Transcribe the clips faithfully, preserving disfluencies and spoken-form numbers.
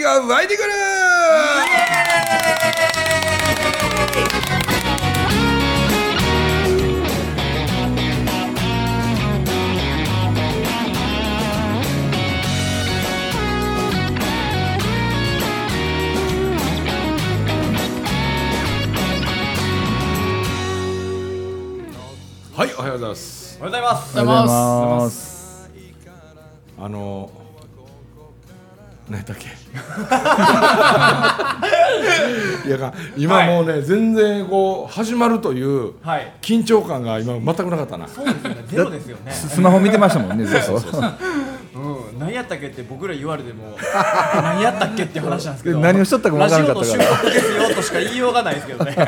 気が湧いてくる。はい、おはようございます。 おはようございます。 おはようございます。 あの何やったっけいや今もうね、はい、全然こう始まるという緊張感が今全くなかったな。 そうですよね、ゼロですよね。 スマホ見てましたもんね、ずっと。 うん、何やったっけって僕ら言われても何やったっけっていう話なんですけど、 何をしとったか分からなかったから、 ラジオの収録ですよとしか言いようがないですけどね。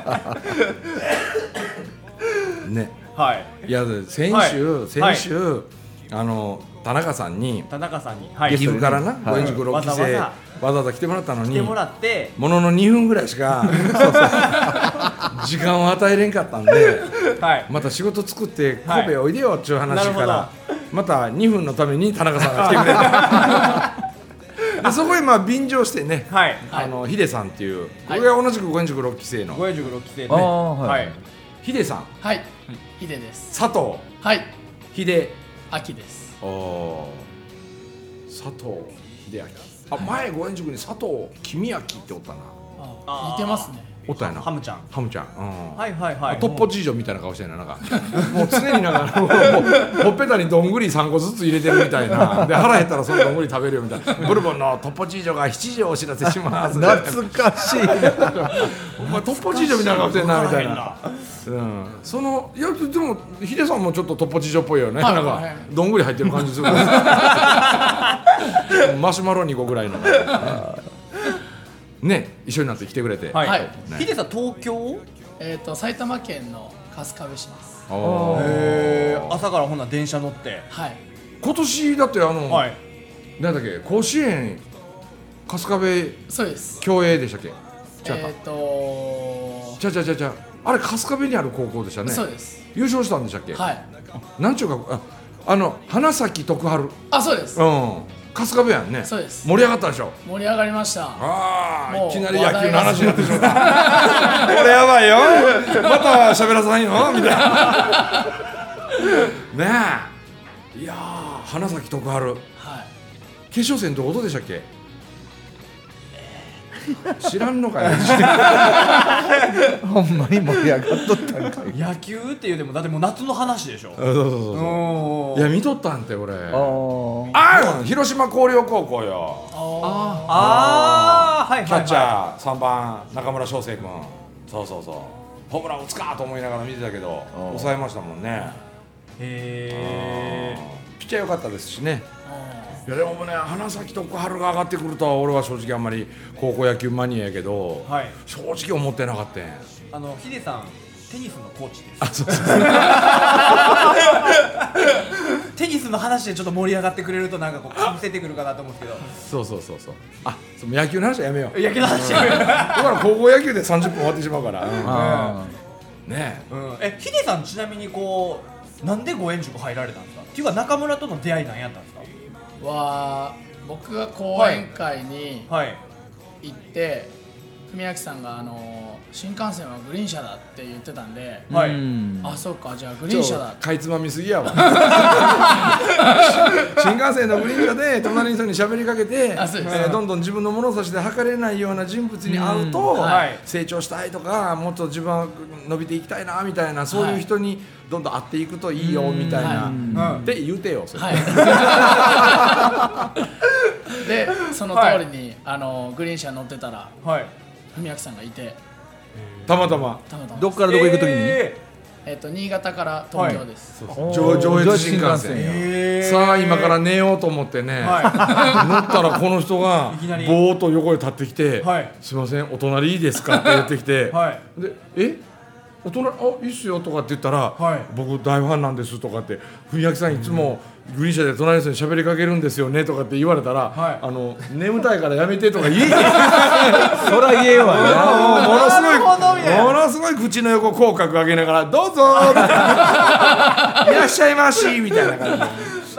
ね、 はい。 いや先週、はい、先週、はい、あの田中さんに田中さんに、 はい、岐阜からな、ごえん塾ろっきせいわざわざ来てもらったのに、 来てもらってもののにふんぐらいしか時間を与えれんかったんで、はい、また仕事作って神戸おいでよっていう話から、はい、またにふんのために田中さんが来てくれた。でそこへまあ便乗してね、はい、あのヒデさんっていう、これが同じくごえん塾ろっきせいのごえん塾ろっきせいね、はい、ヒデさん、 はい、ヒデです。 佐藤、 はい、 ヒデアキです。 お佐藤秀明、あ、前ごえん塾に佐藤公明っておったな。 あ、似てますね。 おったやな、 ハムちゃん、 ハムちゃん、うん、 はいはいはい、 トッポ次女みたいな顔してるな、なんかもう常になんかもうほっぺたにどんぐりさんこずつ入れてるみたいなで、腹減ったらそのどんぐり食べるよみたいな。ブルボンのトッポ次女がしちじをお知らせします懐かしいお前トッポ次女みたいな顔してるなみたいな。うん、そのいやでもヒデさんもちょっとトッポ次女っぽいよね、はい、なんか、はい、どんぐり入ってる感じするマシュマロにこぐらいのね、一緒になって来てくれて、 はい、ね、ヒデさん東京、 えーと埼玉県の春日部市です。 へー、朝からほんな電車乗って、はい、 今年だってあの、はい、なんだっけ、甲子園春日部そうです競泳でしたっけ。 えーとちゃちゃちゃちゃあれ春日部にある高校でしたね。 そうです。 優勝したんでしたっけ。 はい。 なんちゅうか、あ、あの花咲徳栄、 あ、そうです。 うん、春日部やんね。 そうです。 盛り上がったでしょ。 盛り上がりました。 ああ、いきなり野球の話になってしまったこれやばいよ、また喋らさんよみたいなねえ、いやー、花咲徳栄、はい、決勝戦どことでしたっけ。知らんのかよほんまに盛り上がっとったんかい。 野球っていうでもだってもう夏の話でしょ。 そうそうそうそう、いや見とったんて俺。ああ、 広島広陵高校よ。 ああ、はいはいはい、 キャッチャーさんばん中村翔成君、そうそうそう、ホームラン打つかと思いながら見てたけど抑えましたもんね。 へえ、 ピッチャー良かったですしね。いやでもね、花咲徳栄が上がってくるとは俺は正直あんまり高校野球マニアやけど、はい、正直思ってなかったん。 あのヒデさんテニスのコーチです。 あ、そうそうテニスの話でちょっと盛り上がってくれるとなんかこうかぶせてくるかなと思うんですけど。 そうそうそうそう、あ、その野球の話はやめよう。 野球の話はやめよう。だから高校野球でさんじゅっぷん終わってしまうから、うん、ねえ、 うん、え、ヒデさんちなみにこうなんでごえん塾入られたんですか。っていうか中村との出会いなんやったんですか。 は僕が講演会に行って、文明さんがあの新幹線はグリーン車だって言ってたんで、はい、あ、そうか、じゃあグリーン車だ。 かいつまみすぎやわ新幹線のグリーン車で隣の人に喋りかけて、えー、どんどん自分の物差しで測れないような人物に会うと、はい、成長したいとかもっと自分は伸びていきたいなみたいな、そういう人にどんどん会っていくといいよみたいな、はい、って言うてよそれ、はい、 でその通りに、はい、あのグリーン車乗ってたら、はい、文明さんがいて、 たまたまたまたまどっからどこ行くときに、 えーえー、と新潟から東京です、 はい、上, 上越新幹線、えー、さあ今から寝ようと思ってね、はい、乗ったらこの人がぼーっと横へ立ってきて、はい、すいませんお隣いいですかって言ってきて、はい、でえお隣あいいっすよとかって言ったら、はい、僕大ファンなんですとかって、文明さんいつもグリーン車で隣の人に喋りかけるんですよねとかって言われたら、はい、あの眠たいからやめてとか言えそら言えわよものすごいものすごい口の横口角上げながらどうぞみたいないらっしゃいましみたいな感じなるほど、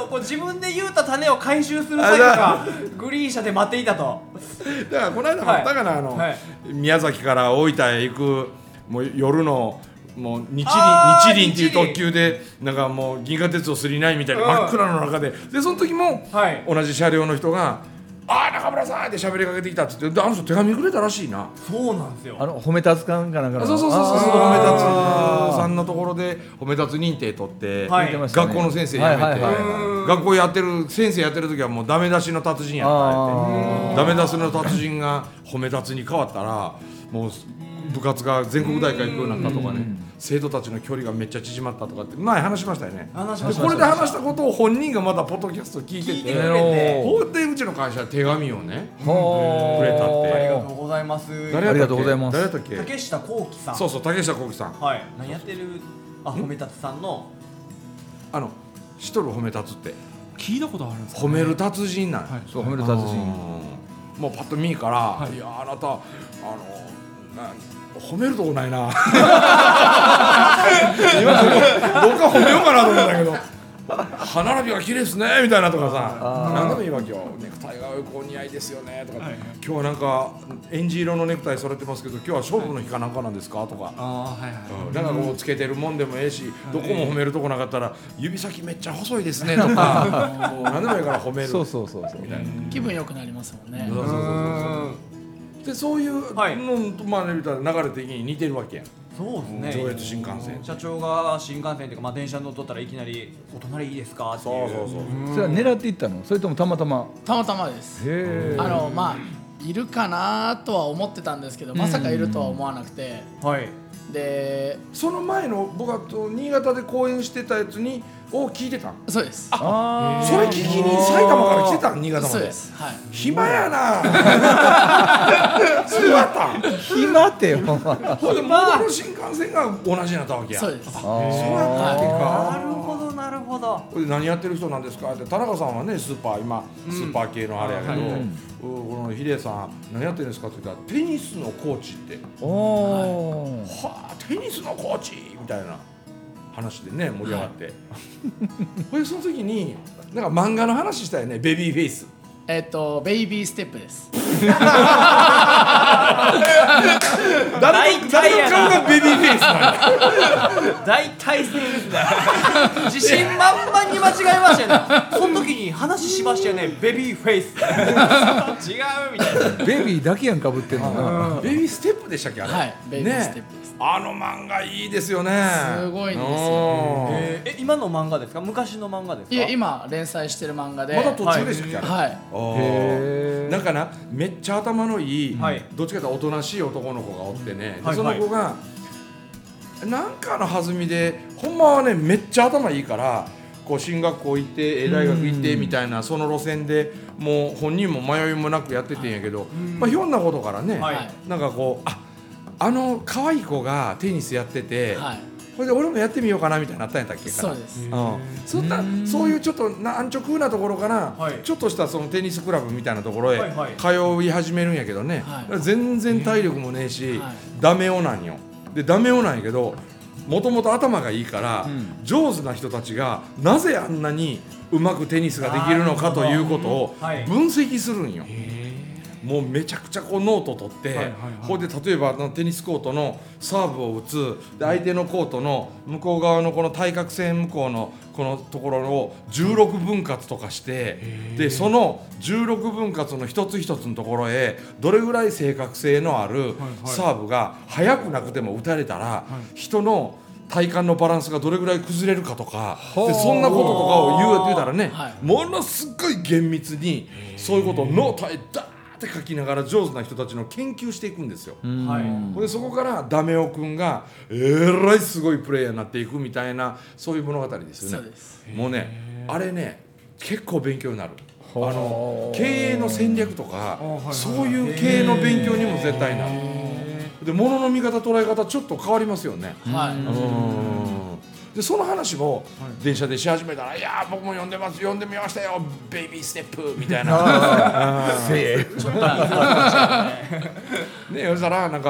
こう自分で言うた種を回収する作業がグリーン車で待っていたと。 だからこの間もあったかな、はい、あの、はい、宮崎から大分へ行くもう夜のもう日輪日輪っていう特急でなんかもう銀河鉄道スリーナインみたいな真っ暗の中で、でその時も同じ車両の人が「ああ中村さん!」って喋りかけてきたって言って、あの人手紙くれたらしいな。 そうなんですよ。 あの褒め立つかなんかなんかのそうそうそうそう、褒め立つさんのところで褒め立つ認定取って、はい、学校の先生辞めて、学校やってる先生やってる時はもうダメ出しの達人やったって、ダメ出しの達人が褒め立つに変わったらもう部活が全国大会行くようになったとかね、生徒たちの距離がめっちゃ縮まったとかって前話しましたよね。話しました。これで話したことを本人がまたポッドキャスト聞いてて、ほうでうちの会社は手紙をねくれたって。 ありがとうございます。 誰やったっけ？誰やったっけ？ 竹下幸喜さん。 そうそう、竹下幸喜さん。 はい。何やってる？あ、褒め立つさんのあのしとる褒め立つって聞いたことあるんですか、ね？ 褒める達人なん。はい、 そう褒める達人。 もうパッと見から、はい、いやあなたあのな褒めるとこないな。今どっか褒めようかなと思ったけど、歯並びが綺麗ですねみたいなとかさ、何でもいいわけよ。ネクタイがお似合いですよねとか、はいはい、今日はなんかエンジ色のネクタイされてますけど今日は勝負の日かなんかなんですかとか、だからこうつけてるもんでもええし、どこも褒めるとこなかったら指先めっちゃ細いですねとか、何でもいいから褒める。 そうそうそうそうみたいな。 気分良くなりますもんね。 そうそうそうそうで、そういうのと、まあね、流れ的に似てるわけやん。 そうですね。 上越新幹線。 社長が新幹線っていうか、まあ電車乗っとったらいきなりお隣いいですかっていう。 そうそうそう。 それは狙っていったの？それともたまたま？ たまたまです。へー。あのまあいるかなとは思ってたんですけど、まさかいるとは思わなくて。はい。で、 その前の僕はと新潟で公演してたやつにを聞いてたん。 そうです。 あ、それ聞きに埼玉から来てたん、新潟まで。 そうです。はい。 暇やな。そうだったん。 暇ってよ。 ほんで元の新幹線が同じになったわけや。 そうです。 そうやったわけか。 なるほどなるほど。 これ何やってる人なんですかって、田中さんはねスーパー今スーパー系のあれやけど、このヒデさん何やってるんですかって言ったらテニスのコーチって。おはあ、テニスのコーチみたいな話でね盛り上がって、これその時になんか漫画の話したよね。ベビーフェイス。 えっとベイビーステップです。 誰の顔がベビーフェイスなの？大体そうですね。自信満々に間違えましたよね。その時に話しましたよね。ベビーフェイス。違うみたいな。 ベビーだけやんかぶってんのな。 ベビーステップでしたっけあれ？ はい、ベビーステップです。 あの漫画いいですよね。 すごいんですよ。 えー、え今の漫画ですか？昔の漫画ですか？ いや今連載してる漫画で。 まだ途中でしたっけ？ はい。 へー。なんかなめっちゃ頭のいい、はい、どっちかというとおとなしい男の子がおってね、でその子がなんかの弾みでほんまはねめっちゃ頭いいからこう進学校行って大学行ってみたいなその路線でもう本人も迷いもなくやっててんやけど、まあ、ひょんなことからね、はい、なんかこうああの可愛い子がテニスやってて、はい、これで俺もやってみようかなみたいになったんやったっけか。 そうです。うん、 そんなそういうちょっと安直なところから、はい、ちょっとしたそのテニスクラブみたいなところへ通い始めるんやけどね、はい、全然体力もねえし、はい、ダメ男なんよ。でダメ男なんやけどもともと頭がいいから、うん、上手な人たちがなぜあんなにうまくテニスができるのかということを分析するんよ。もうめちゃくちゃこうノート取って、はいはいはい、これで例えばテニスコートのサーブを打つで相手のコートの向こう側のこの対角線向こうのこのところをじゅうろくぶん割とかしてでそのじゅうろくぶん割の一つ一つのところへどれぐらい正確性のあるサーブが速くなくても打たれたら人の体幹のバランスがどれぐらい崩れるかとかでそんなこととかを言うって言うたらね、はい、ものすごい厳密にそういうことをノートへダーって書きながら上手な人たちの研究していくんですよ。はい、でそこからダメ男くんがえらいすごいプレイヤーになっていくみたいなそういう物語ですよね。もうねあれね結構勉強になる。あの経営の戦略とかそういう経営の勉強にも絶対なる。で物の見方捉え方ちょっと変わりますよね。はい、うんでその話も電車でし始めたら「いや僕も読んでます読んでみましたよベイビーステップ」みたいな。せえちょっとねそしたらなんか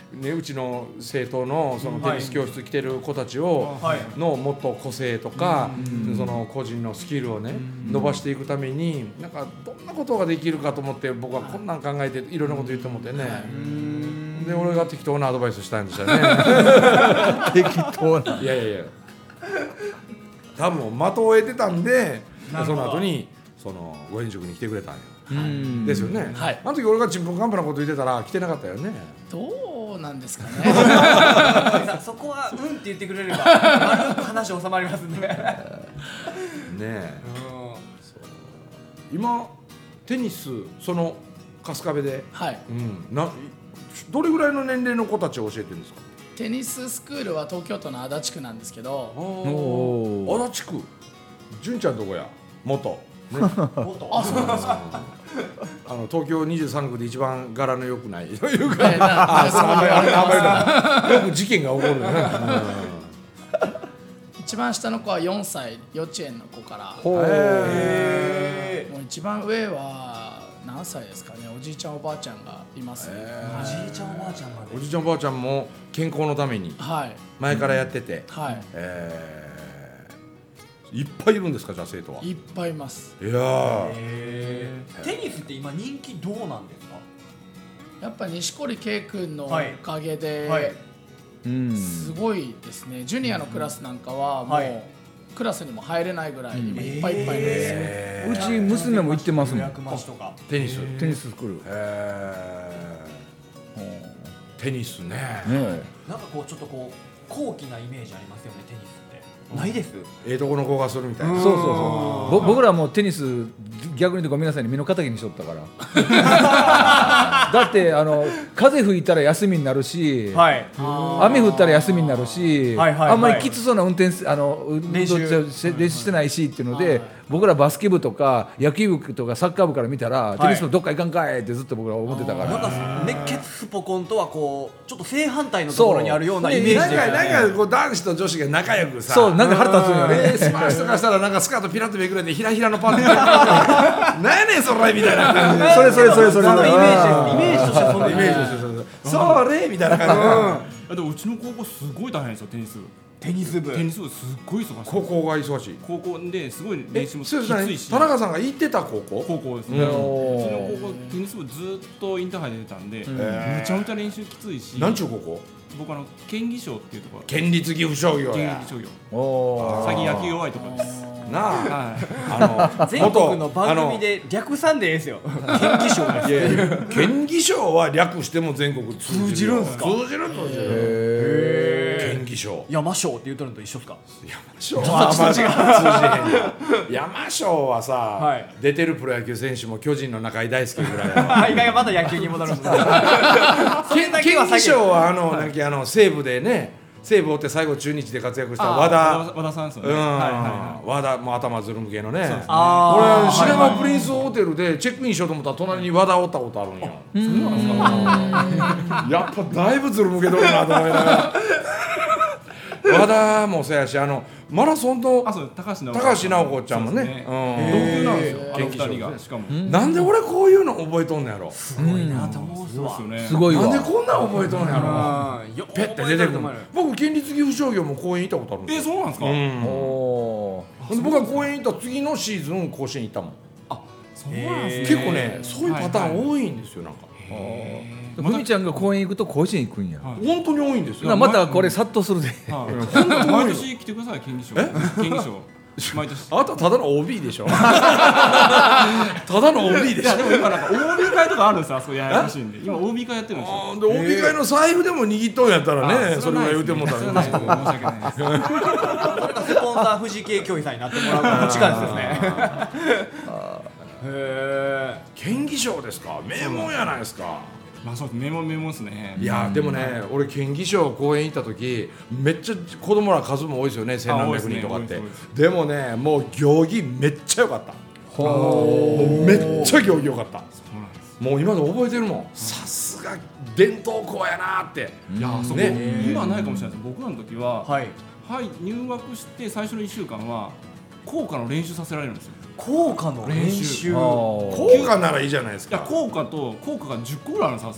ね、うちの生徒のそのテニス教室来てる子たちをのもっと個性とかその個人のスキルをね伸ばしていくためになんかどんなことができるかと思って僕はこんなん考えていろんなこと言って思ってねで俺が適当なアドバイスしたんですよね適当ないやいやいや多分的を得てたんでその後にそのご遠塾に来てくれたんよはいですよね、はい、あの時俺がちんぷんかんぷんなこと言ってたら来てなかったよねどうなんですかねそこはうんって言ってくれれば丸く話収まりますんでねえ、うん、今テニスその春日部で、はいうん、などれぐらいの年齢の子たちを教えてるんですかテニススクールは東京都の足立区なんですけど足立区純ちゃんどこや元ね、 あ、そうなんですかあの東京にじゅうさん区で一番柄の良くないというか、あよく事件が起こるよね、 うん、一番下の子はよんさい幼稚園の子からへもう一番上は何歳ですかねおじいちゃんおばあちゃんがいますねおじいちゃんおばあちゃんまでおじいちゃんおばあちゃんも健康のために前からやってて、 はい、 えーいっぱいいるんですかじゃあ生徒はいっぱいいますいやテニスって今人気どうなんですかやっぱり錦織圭君のおかげで、はいはい、すごいですねジュニアのクラスなんかはもう、はい、クラスにも入れないぐらい今いっぱいいっぱいなんですよ、 えー、うち娘も行ってますもんテニステニススクールテニスねねなんかこうちょっとこう高貴なイメージありますよねテニスないですええとこの子がするみたいなそうそうそう僕らもテニス逆に言うとごめんなさいね身の敵にしとったからだってあの風吹いたら休みになるし、はい、雨降ったら休みになるし、はいはいはい、あんまりきつそうな運転あの練習してないしっていうので、はい、僕らバスケ部とか野球部とかサッカー部から見たら、はい、テニス部どっか行かんかいってずっと僕ら思ってたからなんか熱血スポコンとはこうちょっと正反対のところにあるようなイメージですよねなんかこう男子と女子が仲良くさそうなんか腹立つんよねスマッシュとかしたらなんかスカートピラッとめくれてひらひらのパンツなんやねんそれみたいな感じでそれそれそれそれそのイメージイメージとしてそのイメージとしてそれみたいな感じでもうちの高校すごい大変ですよテニス部テニス部テニス部すっごい忙しい高校が忙しい高校ですごい練習もきついし田中さんが行ってた高校高校ですねうちの高校テニス部ずっとインターハイで出たんでめちゃめちゃ練習きついし何ちゅう高校僕あの県議賞っていうところ県立岐阜商業や県立商業最近野球弱いところですなあ、はい、 あの全国の番組で略さんでええですよ県議賞です県議賞は略しても全国通じるんですか通じる通じる県議賞山賞って言うとるのと一緒ですか山賞はまあ通じへん山賞はさ、はい、出てるプロ野球選手も巨人の中井大輔ぐらい意外がまた野球に戻るんです県議賞はあの、はい、なんかあの西武でね西武をって最後中日で活躍した和田和田さんですよね、 うんはいはいはい、和田も頭ずるむ系のね俺シネマプリンスホテルでチェックインしようと思ったら隣に和田おったことあるんよやっぱだいぶずるむけとるなと思いながら和田もそうやしあのマラソンとあそう高橋直子ちゃんもね同級なんですよあのふたりがしかもなんで俺こういうの覚えとんのやろすごいなと思うっすわすごいわなんでこんなん覚えとんのやろペッて出てくる僕県立岐阜商業も公園行ったことあるんですよえそうなんですかお僕は公園行った次のシーズン甲子園行ったもんあそうなんですね結構ねそういうパターン多いんですよなんかふみちゃんが公園行くと甲子園行くんや、 はい、本当に多いんですよまたこれ殺到するで、 はい、毎年来てください県議賞県議賞毎年あなたただの オービー でしょただの オービー でしょいやでも今なんか オービー 会とかあるんですよあそこややこしいんで今 オービー 会やってるんですよで オービー 会の財布でも握っとんやったらねそれぐらい言うてもたらね申し訳ないですそれがスポンサー富士系教育さんになってもらうからこっちからですねへえ県議賞ですか名門やないですかまあそうですメモメモですねいやでもね俺県議賞公園行った時めっちゃ子供ら数も多いですよねせんなんびゃくにんとかってでもねもう行儀めっちゃ良かったもうめっちゃ行儀良かったもう今で覚えてるもんさすが伝統校やなっていやそうね今はないかもしれないです僕らの時ははい入学して最初のいっしゅうかんは校歌の練習させられるんですよ校歌の練習校歌ならいいじゃないですかいや校歌と校歌がじゅっこぐらいあるんですあそこ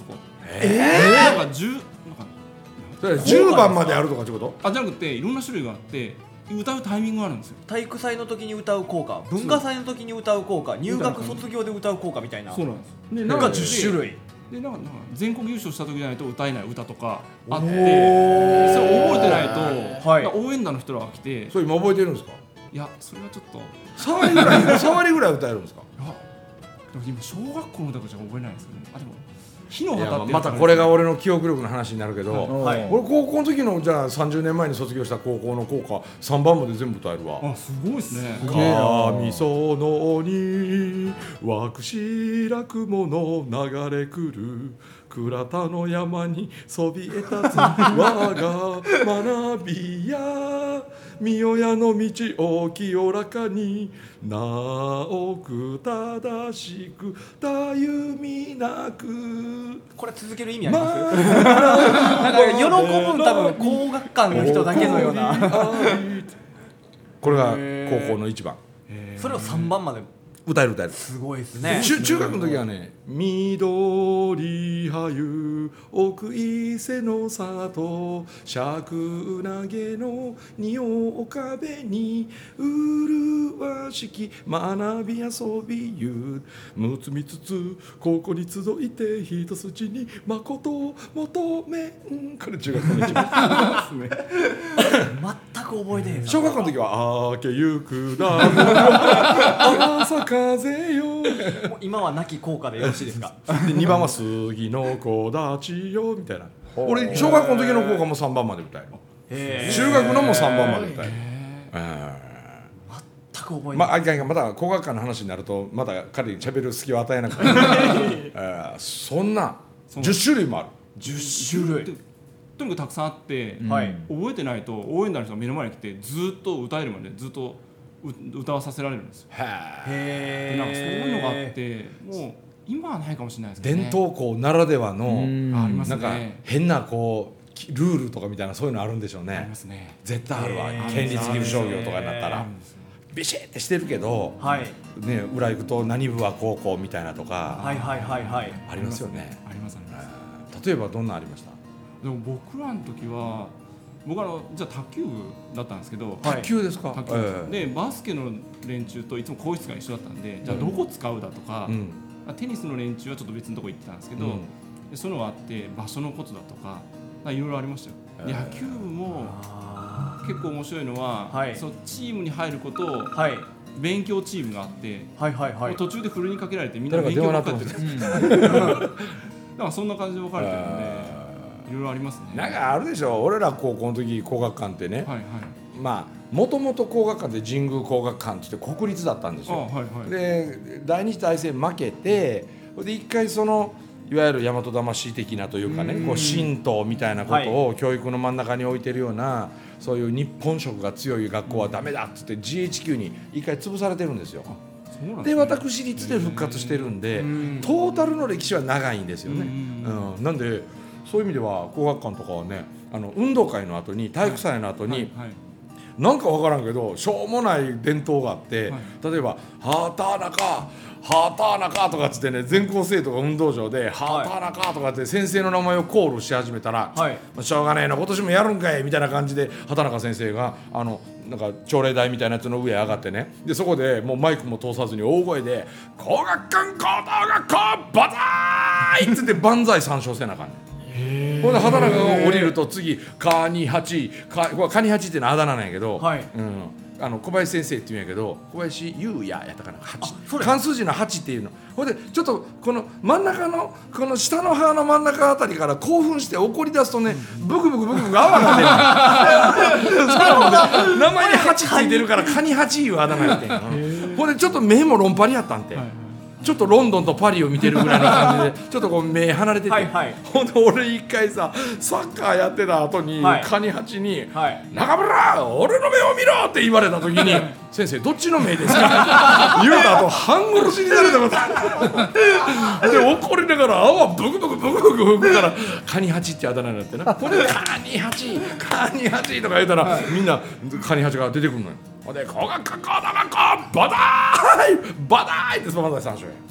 えー、なんかじゅうなんかそれじゅうばんまでやるとかってこと？ あじゃなくていろんな種類があって歌うタイミングがあるんですよ。 体育祭の時に歌う効果、文化祭の時に歌う効果、入学卒業で歌う効果みたいな。 そうなんです。 でなんかじゅっしゅるいでなんかなんか全国優勝した時じゃないと歌えない歌とかあって、それ覚えてないと、はい、応援団の人らが来て、 それ今覚えてるんですか？ いやそれはちょっと触りぐらい触りぐらい歌えるんですか？ いやでも今小学校の歌じゃ覚えないんですけど、ね、あでも火の旗ってまたこれが俺の記憶力の話になるけど、 はい、 俺高校の時のじゃあさんじゅうねんまえに卒業した高校の校歌さんばんまで全部歌えるわ。 あすごいですね。 神そのに湧く白雲の流れ来る倉田の山にそびえ立つ我が学びや御親の道を清らかに直く正しくたゆみなく。 これ続ける意味あります？なんか喜ぶ多分高学館の人だけのようなこれが高校のいちばん。 それをさんばんまで歌える歌える。 すごいですね。 中, 中学の時はね、緑はゆ奥伊勢の里尺投げの仁王壁に麗しき学び遊びゆむつみつつここに集いて一筋に誠を求めん。これ中学の一番ですね。 全く覚えてへん。 小学校の時は明けゆくだ朝風よ。 今は亡き校歌でよろしいですか？ でにばんは杉の子立ちよみたいな。俺小学校の時の校歌もさんばんまで歌える。中学のもさんばんまで歌える。 全く覚えてない。 まあ、あまた高学科の話になるとまた彼に喋る隙を与えなくて、えー、そんなじゅっしゅるいもある。 じゅっしゅるいとにかくたくさんあって、 はい、 覚えてないと応援団の人が目の前に来てずっと歌えるまでずっと歌わさせられるんですよ。 へーなんかそういうのがあってもう今はないかもしれないですけどね。 伝統校ならではのありますね。 なんか変なこうルールとかみたいなそういうのあるんでしょうね。 ありますね。 絶対あるわ。県立岐阜商業とかになったらビシッてしてるけど、はい、ね、裏行くと何部は高校みたいなとか、 はいはいはいはい、 ありますよね。 ありますね。 例えばどんなありました？ でも僕らの時は僕あのじゃあ卓球部だったんですけど、 卓球ですか？ 卓球です、でバスケの連中といつも更衣室が一緒だったんで、じゃあどこ使うだとか、うん、テニスの連中はちょっと別のとこ行ってたんですけど、うん、でそういうのがあって場所のことだとかいろいろありましたよ。で野球部も結構面白いのは、はい、そのチームに入ることを、はい、勉強チームがあって、はいはいはい、途中でふるいにかけられてみんな勉強ばっかりやってるんですよ。だからそんな感じで分かれてるんで。いろいろありますね。 なんかあるでしょ。俺ら高校の時工学館ってね、はいはい、まあもともと工学館って神宮工学館って言って国立だったんですよ。はいはい、で第二次大戦負けてで一回そのいわゆる大和魂的なというかね、こう神道みたいなことを教育の真ん中に置いてるような、はい、そういう日本色が強い学校はダメだっつって ジーエイチキュー に一回潰されてるんですよ。で私立で復活してるんでトータルの歴史は長いんですよね。うん、なんでそういう意味では工学館とかはね、あの運動会の後に体育祭の後に、はいはいはい、なんか分からんけどしょうもない伝統があって、はい、例えば「はたなかはたなか」とかっつってね、全校生徒が運動場で「はたなか」とかって先生の名前をコールし始めたら「はい、しょうがねえな今年もやるんかい」みたいな感じで畑中先生があのなんか朝礼台みたいなやつの上へ上がってね、でそこでもうマイクも通さずに大声で「工学館高等学校バザーイ!」っつって万歳三唱せなあかんねん。ほんで畑中が降りると次カニハチカカニハチっていうのはあだ名なんやけど、はい、うん、あの小林先生って言うんやけど小林優也やったかな、はち漢数字のはちっていうの。ほんでちょっとこの真ん中のこの下の歯の真ん中あたりから興奮して怒り出すとね、ブクブクブクブク泡が出るそ名前にはちついてるからカニハチいうあだ名やってん。ほんでちょっと目も論破りやったんて、はい、ちょっとロンドンとパリを見てるぐらいの感じでちょっとこう目離れてて、はいはい、ほんで俺一回さサッカーやってた後に、はい、カニハチに、はい、中村俺の目を見ろって言われた時に先生どっちの目ですか言うた後半殺しになると思ったで怒りながら泡ブクブクブクブク吹くからカニハチってあだ名になってな、これカニハチカニハチとか言うたら、はい、みんなカニハチが出てくるのよ。ほんで工学館高等学校バダーイバダーイってそのままで三章や。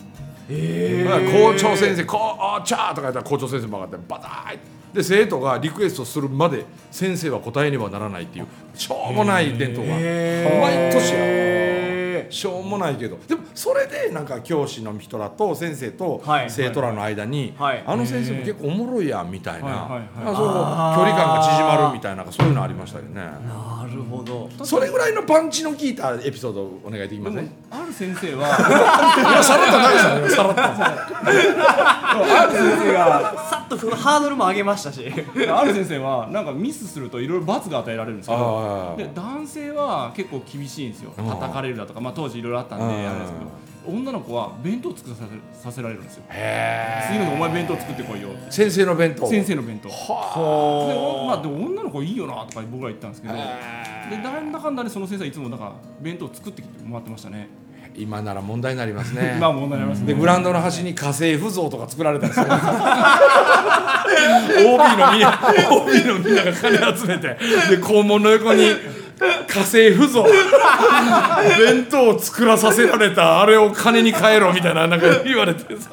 えー、校長先生「こうちゃー」とか言ったら校長先生も上がってバターイで生徒がリクエストするまで先生は答えねばならないっていうしょうもない伝統が毎年やしょうもないけどでもそれでなんか教師の人らと先生と生徒らの間に、はいはい、あの先生も結構おもろいやんみたいな、はいはいはい、そう距離感が縮まるみたいなそういうのありましたよね。 なるほど。 それぐらいのパンチの効いたエピソードお願いできません？ ある先生は今さらっとないですよね。さらっとある先生がさっとハードルも上げましたしある先生はなんかミスするといろいろ罰が与えられるんですけどで男性は結構厳しいんですよ。叩かれるだとか、まあ、当時いろいろあったんであれですけど女の子は弁当を作らさせ、させられるんですよ。へ次のお前弁当作ってこいよって先生の弁当先生の弁当はあで、まあ、でも女の子いいよなとか僕ら言ったんですけどでなんだかんだでその先生はいつもなんか弁当を作ってきてもらってましたね。 今なら問題になりますね。 今は問題になりますね。 でグラウンドの端に家政婦像とか作られたんですよ。オービー のみんな オービー のみんなが金集めてで校門の横に家政婦像弁当を作らさせられたあれを金に換えろみたいななんか言われてさ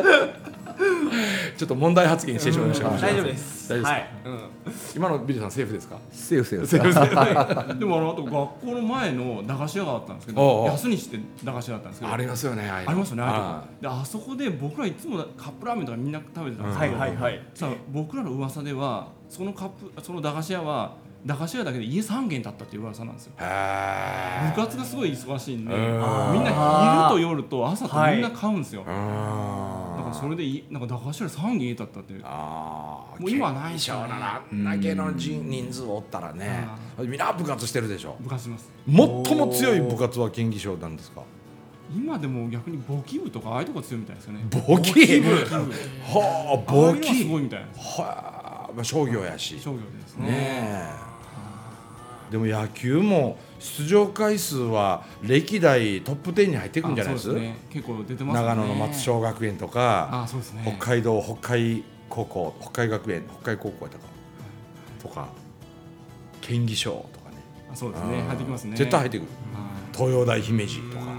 ちょっと問題発言してしまいました。 大丈夫です。 大丈夫ですか、はいうん、今のビルさんセーフですか？ セーフセーフセーフセーフでもあのあと学校の前の駄菓子屋があったんですけど安西って駄菓子屋だったんですけどありますよね。 ありますよね。あであそこで僕らいつもカップラーメンとかみんな食べてたんですけど、はいはいはい、さあ僕らの噂ではそのカップその駄菓子屋は駄菓子屋だけで家さん軒建ったっていう噂なんですよ。部活がすごい忙しいんでみんな昼と夜と朝とみんな買うんですよ。だからそれでなんか駄菓子屋でさん軒建ったっていうあもう今はないでしょ。 なんだけの人数おったらねみんな部活してるでしょ。 部活します。 最も強い部活は県議賞なんですか？ 今でも逆に簿記部とかああいうとこ強いみたいですよね。 簿記部はあ簿記すごいみたいです。 はあ商業やし商業ですね。 ねでも野球も出場回数は歴代トップじゅうに入ってくるんじゃないですか？ そうですね。結構出てますね。 長野の松商学園とかあそうですね。 北海道北海高校北海学園北海高校やったかとか県議賞とかねあそうですね入ってきますね。 絶対入ってくる。東洋大姫路とか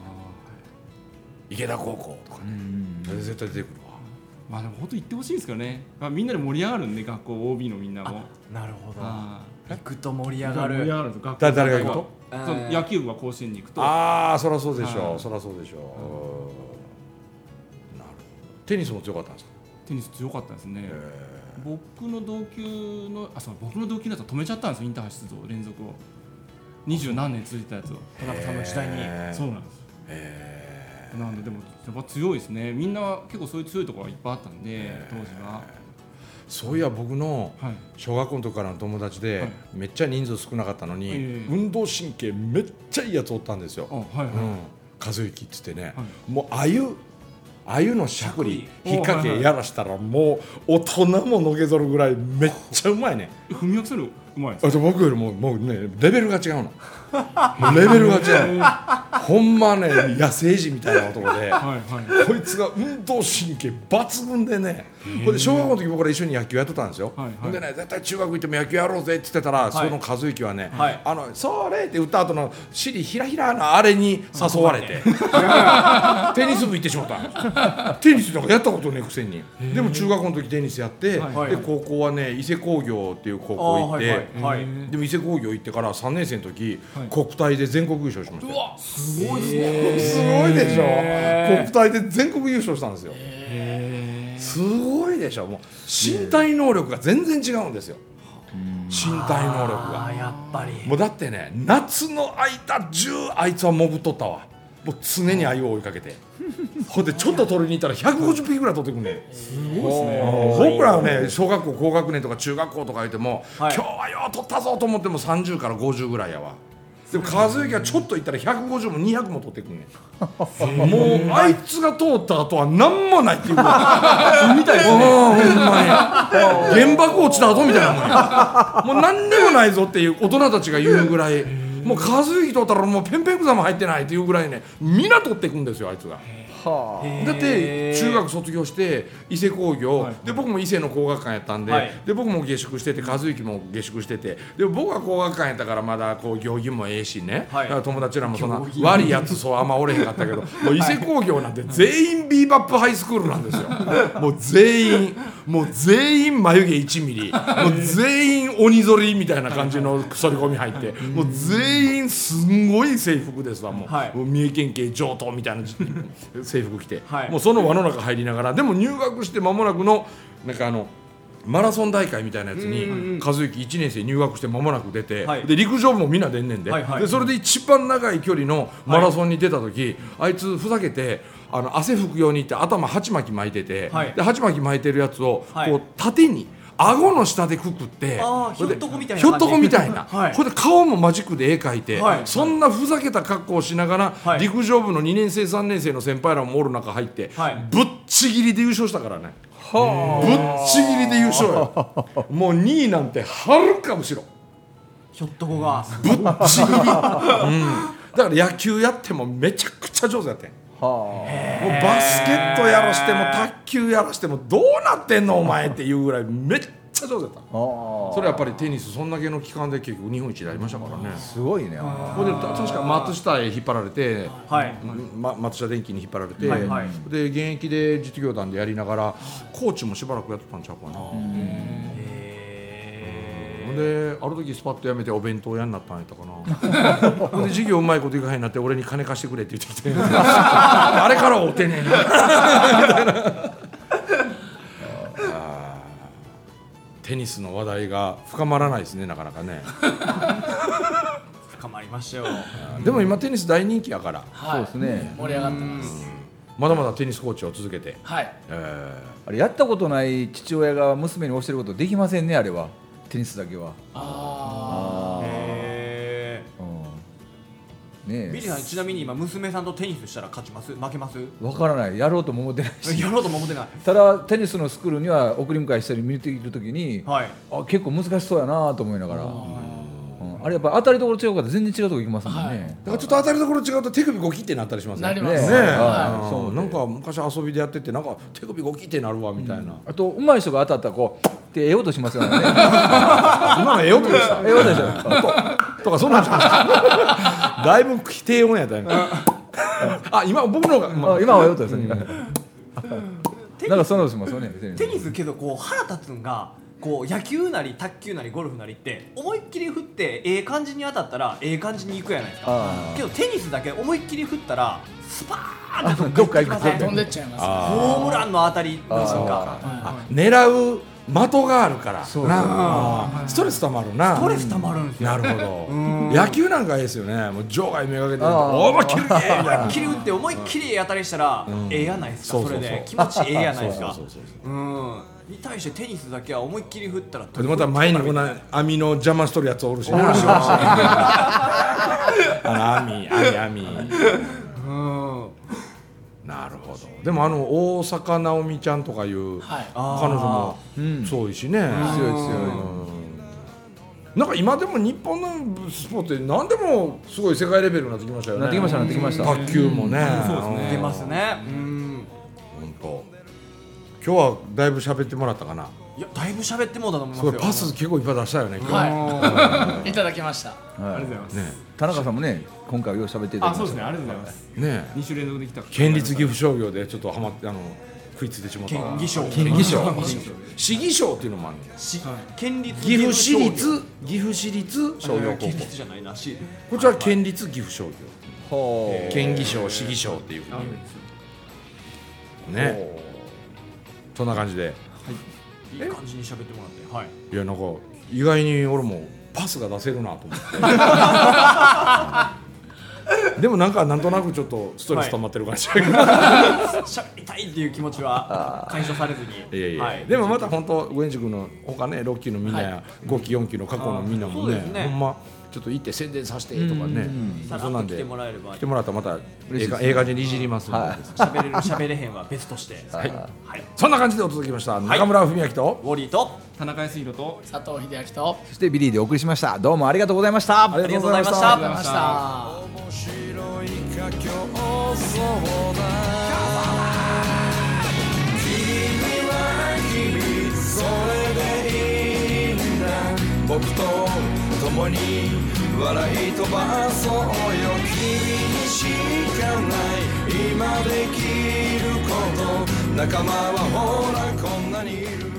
池田高校とかね絶対出てくるわ。 まあでも本当言ってほしいんですけどね、まあ、みんなで盛り上がるんで学校 オービー のみんなもなるほど行くと盛り上がる。 盛り上がるんですよ。 誰が行くとその野球部が甲子園に行くとああそりゃそうでしょうそりゃそうでしょう。なるほど。テニスも強かったんですか？ テニス強かったですね。僕の同級のあそう僕の同級のやつは止めちゃったんですよ。インターハイ出場連続を二十何年続いたやつを田中さんの時代に。 そうなんです。なんででもやっぱ強いですね。みんな結構そういう強いところがいっぱいあったんで当時は。 そういや僕の小学校の時からの友達でめっちゃ人数少なかったのに運動神経めっちゃいいやつおったんですよ。和之っつってねもうあゆあゆのしゃくり引っ掛けやらしたらもう大人ものけぞるぐらいめっちゃうまいね。 踏み分けするうまいです。 僕よりももうねレベルが違うの。もうレベルが違う。ほんまね野生児みたいな男で、はいはい、こいつが運動神経抜群でね。これで小学校の時僕ら一緒に野球やってたんですよ。はいはい、でね絶対中学行っても野球やろうぜって言ってたら、はい、その和之はね、はい、あのそれって打った後の尻ひらひらのあれに誘われて、テニス部行ってしまった。テニスなんかやったことねえくせに。でも中学校の時テニスやって、はい、で高校はね伊勢工業っていう高校行って、はいはい、でも伊勢工業行ってからさんねん生の時、はい、国体で全国優勝しました。うわすごいですね。 すごいでしょ。国体で全国優勝したんですよ。すごいでしょ。もう身体能力が全然違うんですよ。身体能力がやっぱりもうだってね夏の間中あいつは潜っとったわ。もう常に鮎を追いかけてほんでちょっと取りに行ったらひゃくごじゅっぴきぐらい取ってくんねん。 すごいですね。 僕らはね小学校高学年とか中学校とか言っても、はい、今日はよう取ったぞと思ってもさんじゅうからごじゅうぐらいやわ。でも和之はちょっと行ったらひゃくごじゅうもにひゃくも取ってくんねん。もうあいつが通った後は何もないっていうぐらいみたいですね。ほんまに原爆落ちた後みたいなもんや。もう何にもないぞっていう大人たちが言うぐらいもう和之通ったらもうペンペン草も入ってないっていうぐらいねみんな取っていくんですよあいつが。 はあ、だって中学卒業して伊勢工業、はい、で僕も伊勢の工学館やったんで、はい、で僕も下宿してて和之も下宿しててで僕は工学館やったからまだこう行儀もええしね、はい、だから友達らもそんな悪いやつそうあんまおれへんかったけどもう伊勢工業なんて全員ビーバップハイスクールなんですよもう全員もう全員眉毛いちミリもう全員鬼ぞりみたいな感じの反り込み入ってもう全員すんごい制服ですわもう、はい、もう三重県警上等みたいな制服着て、はい、もうその輪の中入りながらでも入学して間もなくのなんかあのマラソン大会みたいなやつに和之いちねん生入学して間もなく出て、はい、で陸上部もみんな出んねんで、はいはい、でそれで一番長い距離のマラソンに出た時、はい、あいつふざけてあの汗拭くようにって頭鉢巻き巻いてて、はい、で鉢巻き巻いてるやつをこう縦に顎の下でくくってひょっとこみたいなひょっとこみたいな、はい、これで顔もマジックで絵描いて、はい、そんなふざけた格好をしながら、はい、陸上部のにねん生さんねん生の先輩らもおる中入って、はい、ぶっちぎりで優勝したからね、はぶっちぎりで優勝よもうにいなんてはるか後ろひょっとこがぶっちぎり、うん、だから野球やってもめちゃくちゃ上手やってんはもうバスケットやらしても卓球やらしてもどうなってんのお前っていうぐらいめっちゃ上手だったそれやっぱりテニスそんだけの期間で結局日本一になりましたからねすごいねほんで確か松下へ引っ張られて、はいま、松下電器に引っ張られて、はいはい、で現役で実業団でやりながらコーチもしばらくやってたんちゃうかなである時スパッとやめてお弁当屋になったんやったかなほんで授業うまいこといかへんになって俺に金貸してくれって言ってきてあれからおてねえなみたいなテニスの話題が深まらないですねなかなかね深まりましたよでも今テニス大人気やから、 はい、そうですね盛り上がってますまだまだテニスコーチを続けて、 はいえー、あれやったことない父親が娘に教えることできませんねあれはテニスだけはああへえ、ね、ビリーさんちなみに今娘さんとテニスしたら勝ちます負けますわからないやろうとも思ってないしやろうとも思ってないただテニスのスクールには送り迎えしたり見ているときに、はい、あ結構難しそうやなと思いながらあれやっぱ当たりどころ違うから全然違うところ行きますもんね、はい、だからちょっと当たりどころ違うと手首ゴキってなったりしますねなりますね、はい、そうなんか昔遊びでやっててなんか手首ゴキってなるわみたいな、うん、 あと上手い人が当たったらこうってええ音しますよね今のええ音でしたええ音でしたと, とかそんなんじゃないだいぶ低音やったよねあ今僕の方が、 まあ、今はええ音ですよね、うん、なんかそんな音しますよねテニスけどこう腹立つんがこう野球なり卓球なりゴルフなりって思いっきり振ってええ感じに当たったらええ感じにいくやないですかけどテニスだけ思いっきり振ったらスパーンとどっか行く飛んでっちゃいますホームランの当たりの瞬間狙う的があるからそうなストレスたまるなストレスたまるんですよなるほど野球なんかいいですよねもう場外めがけて思いっきり思いっきり打って思いっきり当たりしたらええやないですかそれで気持ちええやないですかうんに対してテニスだけは思いっきり振ったらまた前にこんな網の邪魔しとるやつおるしなあの網網網うんなるほどでもあの大坂なおみちゃんとかいう、はい、彼女もそういしね、うん、強い強い、うんなんか今でも日本のスポーツって何でもすごい世界レベルになってきましたよね。 なってきましたなってきました。 卓球もね。 うん、そうですね。出ますね。うん。 本当。今日はだいぶ喋ってもらったかな。 いやだいぶ喋ってもらったと思いますよ。 すごいパス結構いっぱい出したよね。今日はい。いただきました。はい、 ありがとうございます。ね、 田中さんもね今回はよう喋っていただきました。 あそうですねありがとうございます。 ね。 二週連続できた。 県立岐阜商業でちょっとハマってあの。食いついてしまった県議賞県議賞市議賞っていうのもあるんです県立岐阜市立岐阜市立商業高校県立じゃないなしこちら県立岐阜商業県議賞市議賞っていうふうにねそんな感じで、はい、 いい感じに喋ってもらってはいいやなんか意外に俺もパスが出せるなと思ってでもなんかなんとなくちょっとストレス溜まってる感じだけど、 はい、しゃべりたいっていう気持ちは解消されずにいやいや、はい、でもまた本当ウェンジ君の他ねろっきゅうのみんなや、はい、ごきよんきの過去のみんなも ね, ねほんまちょっと行って宣伝させてとかねそんなんで来てもらえれば来てもらったらまた映画映画にいじりますので喋れる喋れへんは別としてはい、はい、そんな感じでお届けしました、はい、中村文明とウォリーと田中康弘と佐藤秀明とそしてビリーでお送りしましたどうもありがとうございましたありがとうございましたありがとうございました僕と共に笑い飛ばそうよ。君にしかない今できること、仲間はほらこんなにいる。